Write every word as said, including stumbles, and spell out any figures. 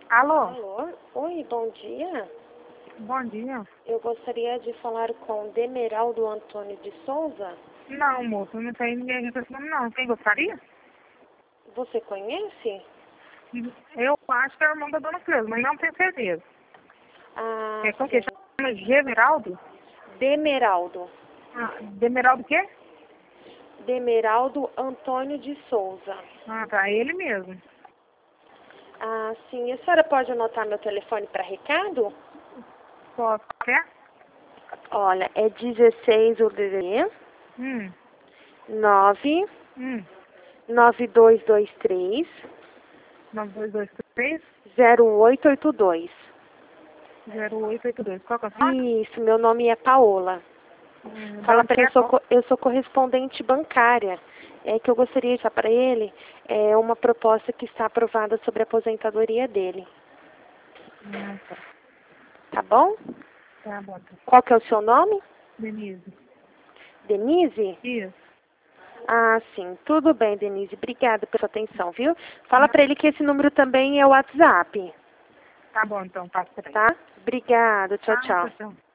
Alô? Alô? Oi, bom dia. Bom dia. Eu gostaria de falar com Demeraldo Antônio de Souza. Não, moço, não tem ninguém com esse nome, não. Quem gostaria? Você conhece? Eu acho que é o irmão da dona Cleusa, mas não tenho certeza. Ah, É como que sim. chama? Gemeraldo? Demeraldo. Ah, Demeraldo o quê? Demeraldo Antônio de Souza. Ah, tá, ele mesmo. Ah, sim. A senhora pode anotar meu telefone para recado? Posso? Quer? Olha, é dezesseis o D D D, Hum, nove hum. nove dois dois três nove dois dois três, zero oito oito dois. zero oito oito dois. Qual que é o seu? Isso, meu nome é Paola. Hum, da Fala onde para que ele, eu é? sou, Qual? co- eu sou correspondente bancária. É que eu gostaria de dar para ele é, uma proposta que está aprovada sobre a aposentadoria dele. Ah, tá. Tá bom? Tá bom, tá. Qual que é o seu nome? Denise. Denise? Isso. Ah, sim. Tudo bem, Denise. Obrigada pela sua atenção, viu? Fala para ele que esse número também é o WhatsApp, Tá bom, então, passa pra ele. tá? Obrigada. Tchau, Tá, tchau. tchau.